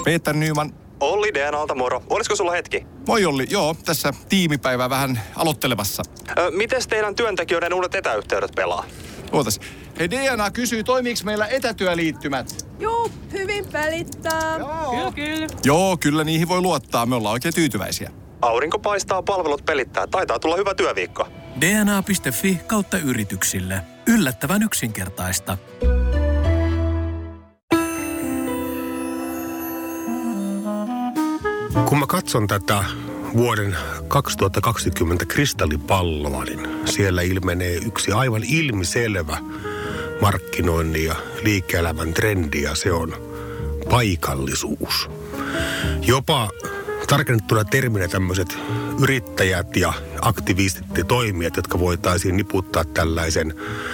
Peter Nyman. Olli DNAlta moro. Olisiko sulla hetki? Moi Olli, joo, tässä tiimipäivää vähän aloittelemassa. Mites teidän työntekijöiden uudet etäyhteydet pelaa? Ootas. Hei, DNA kysyy, toimiiko meillä etätyöliittymät? Juu, hyvin pelittää. Kyllä. Joo, kyllä niihin voi luottaa. Me ollaan oikein tyytyväisiä. Aurinko paistaa, palvelut pelittää. Taitaa tulla hyvä työviikko. dna.fi/yrityksille. Yllättävän yksinkertaista. Kun mä katson tätä vuoden 2020 kristallipalloa, niin siellä ilmenee yksi aivan ilmiselvä markkinoinnin ja liike-elämän trendi, ja se on paikallisuus. Jopa tarkennettuna terminä tämmöiset yrittäjät ja aktivistit ja toimijat, jotka voitaisiin niputtaa tällaisen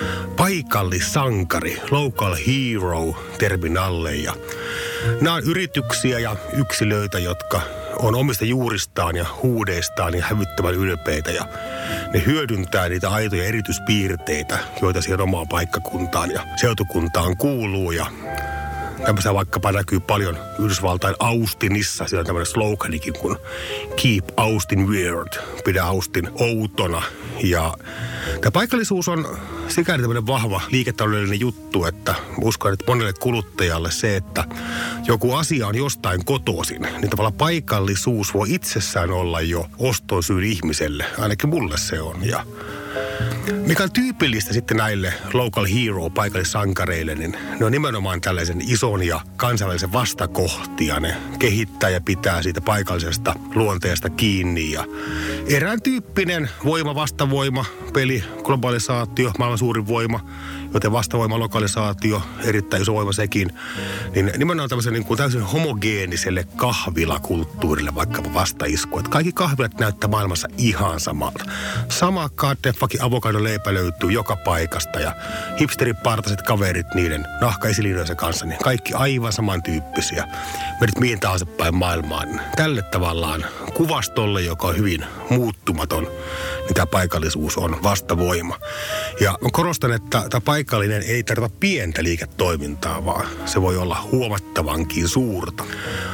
paikallissankari, local hero termin alle. Ja nämä on yrityksiä ja yksilöitä, jotka on omista juuristaan ja huudeistaan ja hävyttömän ylpeitä, ja ne hyödyntää niitä aitoja erityispiirteitä, joita siihen omaan paikkakuntaan ja seutukuntaan kuuluu. Ja tämmöistä vaikkapa näkyy paljon Yhdysvaltain Austinissa. Siellä on tämmöinen sloganikin kuin Keep Austin Weird, pidä Austin outona. Ja tämä paikallisuus on sikäli tämmöinen vahva liiketaloudellinen juttu, että uskon, että monelle kuluttajalle se, että joku asia on jostain kotoisin, niin tavallaan paikallisuus voi itsessään olla jo oston syyn ihmiselle. Ainakin mulle se on. Ja mikä on tyypillistä sitten näille local hero paikallissankareille, niin ne on nimenomaan tällaisen ison ja kansainvälisen vastakohtia. Ne kehittää ja pitää siitä paikallisesta luonteesta kiinni. Ja erään tyyppinen voima, vastavoima, peli, globalisaatio, maailman suurin voima, joten vastavoima, lokalisaatio, erittäin iso voima sekin, niin nimenomaan tämmöisen niin kuin täysin homogeeniselle kahvilakulttuurille vaikkapa vastaisku. Että kaikki kahvilat näyttää maailmassa ihan samalta. Sama fucking avokadoleipä löytyy joka paikasta ja hipsteripartaiset kaverit niiden nahkaesiliinojensa kanssa, niin kaikki aivan samantyyppisiä. Menet mihin tahansa päin maailmaan. Tälle tavallaan kuvastolle, joka on hyvin muuttumaton, niin tämä paikallisuus on vastavoima. Ja mä korostan, että tämä paikallinen ei tarvitse pientä liiketoimintaa, vaan se voi olla huomattavankin suurta.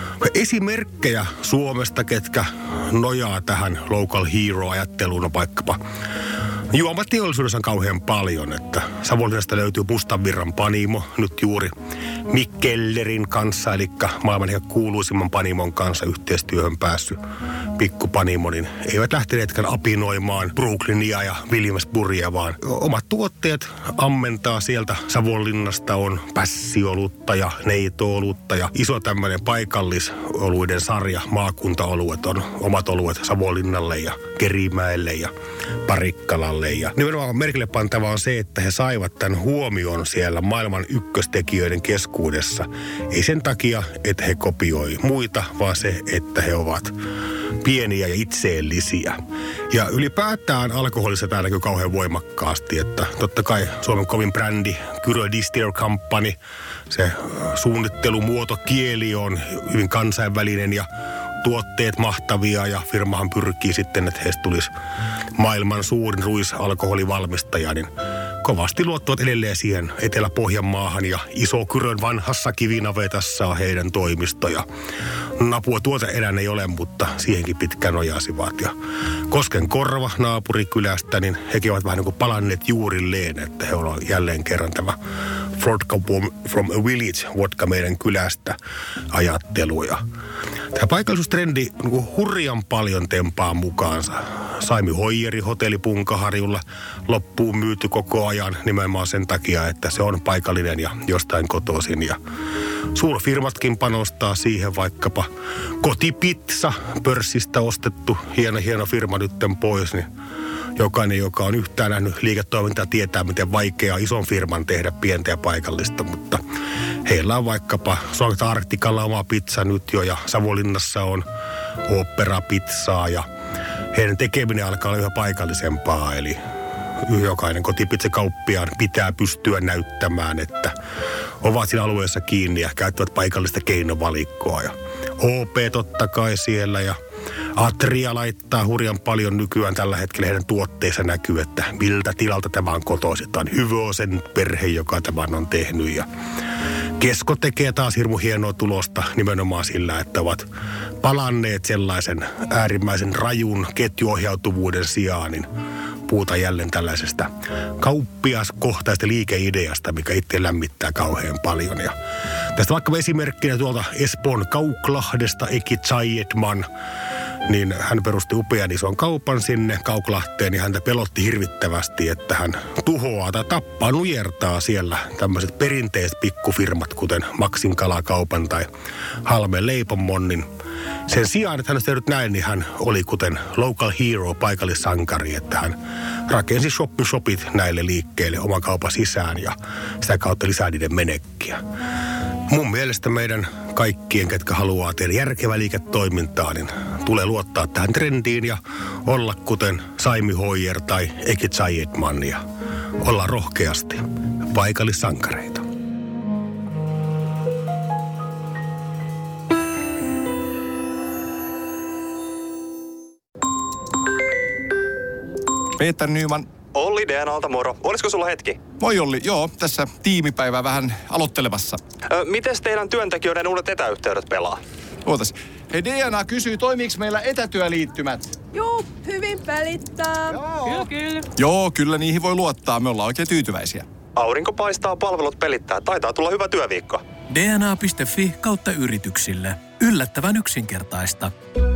Esimerkkejä Suomesta, ketkä nojaa tähän local hero-ajatteluun, on vaikkapa juomateollisuudessa on kauhean paljon, että Savonlinnasta löytyy Mustanvirran panimo, nyt juuri Mikkellerin kanssa, eli maailman ihan kuuluisimman panimon kanssa yhteistyöhön päässyt pikkupanimo, niin eivät lähteneetkään apinoimaan Brooklynia ja Williamsburgia, vaan omat tuotteet ammentaa sieltä. Savonlinnasta on pässiolutta ja neitoolutta ja iso tämmöinen paikallisoluiden sarja, maakuntaoluet on omat oluet Savonlinnalle ja Kerimäelle ja Parikkalalle. Ja nimenomaan merkille pantava on se, että he saivat tämän huomion siellä maailman ykköstekijöiden keskuudessa. Ei sen takia, että he kopioi muita, vaan se, että he ovat pieniä ja itseellisiä. Ja ylipäätään alkoholissa tämä näkyy kauhean voimakkaasti, että totta kai Suomen kovin brändi, Kyrö Distiller Company, se suunnittelumuoto, kieli on hyvin kansainvälinen ja tuotteet mahtavia, ja firmahan pyrkii sitten, että heistä tulisi maailman suurin ruisalkoholivalmistaja, niin kovasti luottavat edelleen siihen Etelä-Pohjanmaahan, ja Iso-Kyrön vanhassa kivinavetassa on heidän toimistoja. Napua tuoteerän ei ole, mutta siihenkin pitkään nojasivat. Ja Koskenkorva naapurikylästä, niin hekin ovat vähän niin kuin palanneet juurilleen, että he ovat jälleen kerran tämä Vodka from a Village, vodka meidän kylästä ajattelu. Ja tämä paikallisuustrendi niin hurjan paljon tempaa mukaansa. Saimi Hoijeri hotelli Punkaharjulla loppuun myyty koko ajan nimenomaan sen takia, että se on paikallinen ja jostain kotoisin. Ja suurfirmatkin panostaa siihen, vaikkapa Kotipizza, pörssistä ostettu hieno firma nytten pois, niin jokainen, joka on yhtään nähnyt liiketoimintaa, tietää, miten vaikeaa ison firman tehdä pientä ja paikallista, mutta heillä on vaikkapa Suomesta Arktikalla oma pizza nyt jo, ja Savonlinnassa on oopperapizzaa, ja heidän tekeminen alkaa olla yhä paikallisempaa, eli jokainen kotipizzakauppiaan pitää pystyä näyttämään, että ovat siinä alueessa kiinni ja käyttävät paikallista keinovalikkoa. Ja OP totta kai siellä, ja Atria laittaa hurjan paljon nykyään tällä hetkellä heidän tuotteissa näkyy, että miltä tilalta tämä on kotoisin. Tämä on Hyvösen perhe, joka tämän on tehnyt. Ja Kesko tekee taas hirmu hienoa tulosta nimenomaan sillä, että ovat palanneet sellaisen äärimmäisen rajun ketjuohjautuvuuden sijaan, niin puhutaan jälleen tällaisesta kauppiaskohtaisesta liikeideasta, mikä itse lämmittää kauhean paljon. Ja tästä vaikka esimerkkinä tuolta Espoon Kauklahdesta Eki Zayedman, niin hän perusti upean ison kaupan sinne Kauklahteen ja häntä pelotti hirvittävästi, että hän tuhoaa tai tappaa, nujertaa siellä tämmöiset perinteiset pikkufirmat, kuten Maxin kalakaupan tai Halmeen leipomon, niin sen sijaan, että hän olisi tehnyt näin, niin hän oli kuten local hero, paikallissankari, että hän rakensi shopit näille liikkeille oman kaupan sisään ja sitä kautta lisää niiden menekkiä. Mun mielestä meidän kaikkien, ketkä haluaa tehdä järkevää liiketoimintaa, niin tulee luottaa tähän trendiin ja olla kuten Saimi Hoyer tai Eki Zayedman ja olla rohkeasti paikallissankareita. Peter Nyman. Olli DNAlta, moro. Olisiko sulla hetki? Moi Olli, joo, tässä tiimipäivää vähän aloittelemassa. Mites teidän työntekijöiden uudet etäyhteydet pelaa? Ootas. Hei, DNA kysyy, toimiiko meillä etätyöliittymät? Juu, hyvin pelittää. Kyllä. Joo, kyllä niihin voi luottaa. Me ollaan oikein tyytyväisiä. Aurinko paistaa, palvelut pelittää. Taitaa tulla hyvä työviikko. dna.fi/yrityksille. Yllättävän yksinkertaista.